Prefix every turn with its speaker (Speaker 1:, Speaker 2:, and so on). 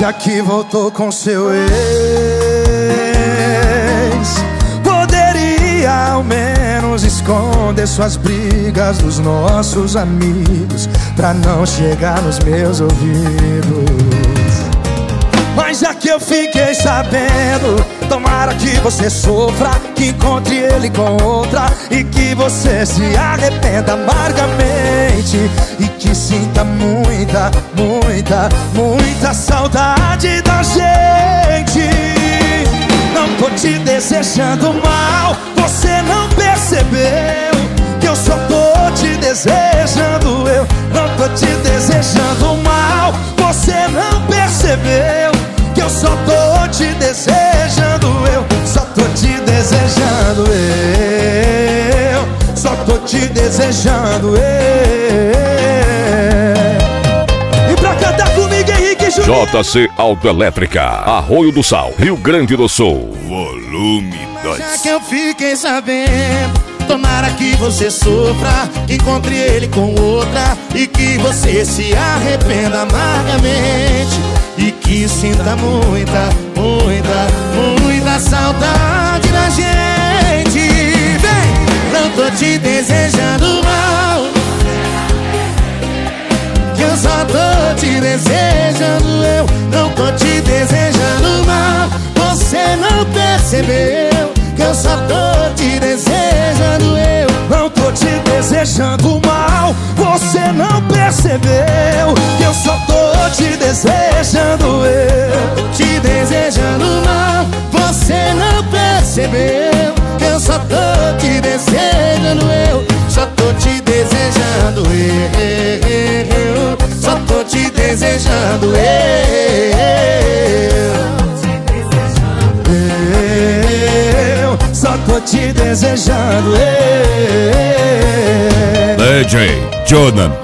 Speaker 1: já que voltou com seu ex, poderia ao menos esconder suas brigas dos nossos amigos, pra não chegar nos meus ouvidos. Mas já que eu fiquei sabendo, tomara que você sofra, que encontre ele com outra e que você se arrependa amargamente e que sinta muita, muita, muita saudade da gente. Não tô te desejando mal, você não percebeu que eu só tô te desejando. Eu não tô te desejando mal, você não percebeu que eu só tô te desejando. Eu só tô te desejando. Eu só tô te desejando. E pra cantar comigo, Henrique Juliano.
Speaker 2: JC Autoelétrica, Arroio do Sal, Rio Grande do Sul. Volume 2.
Speaker 1: Já que eu fiquei sabendo, tomara que você sofra, que encontre ele com outra e que você se arrependa amargamente e que sinta muita, muita, muita saudade da gente. Vem! Não tô te desejando mal, que eu só tô te desejando. Eu não tô te desejando mal, você não percebeu que eu só tô te desejando. Eu não tô te desejando mal, você não percebeu que eu só tô te desejando. Eu tô te desejando mal, você não percebeu que eu só tô te desejando. Eu só tô te desejando. Eu só tô te desejando. Eu só tô te desejando.
Speaker 2: DJ Jonan